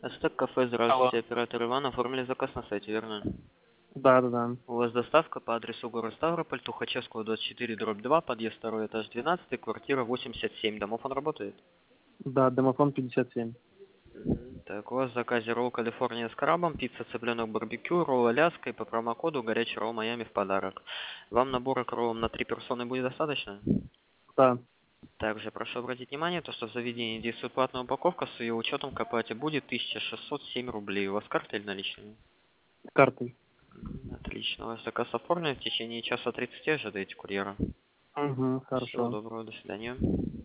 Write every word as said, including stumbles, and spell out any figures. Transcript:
Астек кафе, Алло. здравствуйте, оператор Иван, оформили заказ на сайте, верно? Да, да, да. У вас доставка по адресу город Ставрополь, Тухачевского, двадцать четыре, дробь два, подъезд второй этаж двенадцать, квартира восемьдесят семь. Домов он работает? Да, домофон пятьдесят семь. Мгм. Так, у вас в заказе ролл Калифорния с крабом, пицца цыпленок барбекю, ролл Аляска и по промокоду горячий ролл Майами в подарок. Вам набора к роллам на три персоны будет достаточно? Да, Также прошу обратить внимание, то, что в заведении действует платная упаковка, с ее учетом к оплате будет тысяча шестьсот семь рублей. У вас карта или наличные? картой. М, Отлично, ваш заказ оформлен. В течение часа тридцати ожидаете курьера. Угу, Всего хорошо. доброго, до свидания.